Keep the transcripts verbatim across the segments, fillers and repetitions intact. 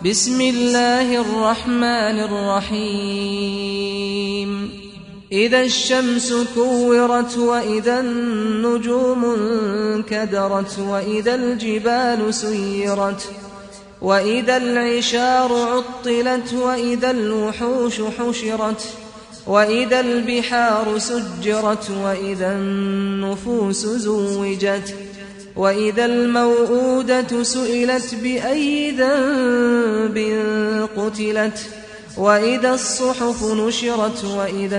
بسم الله الرحمن الرحيم إذا الشمس كورت وإذا النجوم انكدرت وإذا الجبال سيرت وإذا العشار عطلت وإذا الوحوش حشرت وإذا البحار سجرت وإذا النفوس زوجت وإذا الموءودة سئلت بأي ذنب قتلت وإذا الصحف نشرت وإذا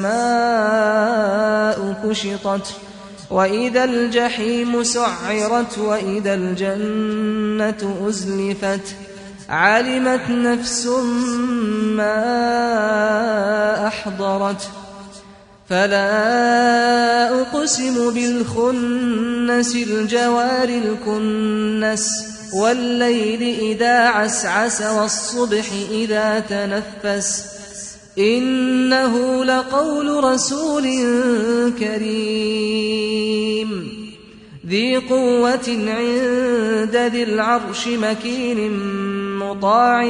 السماء كشطت وإذا الجحيم سعرت وإذا الجنة أزلفت علمت نفس ما أحضرت فلا أقسم بالخنس الجوار الكنس والليل إذا عسعس والصبح إذا تنفس إنه لقول رسول كريم ذي قوة عند ذي العرش مكين مطاع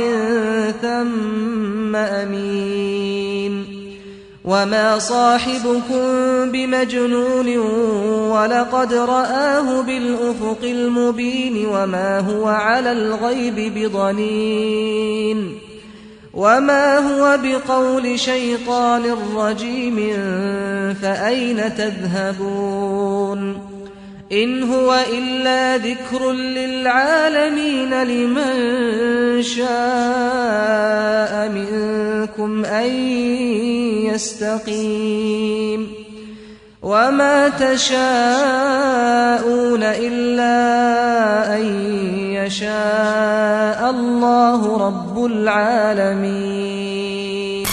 ثم أمين وما صاحبكم بمجنون ولقد رآه بالأفق المبين وما هو على الغيب بضنين وما هو بقول شيطان رجيم فأين تذهبون إن هو إلا ذكر للعالمين لمن شاء منكم أن يستقيم وما تشاءون إلا أن يشاء الله رب العالمين.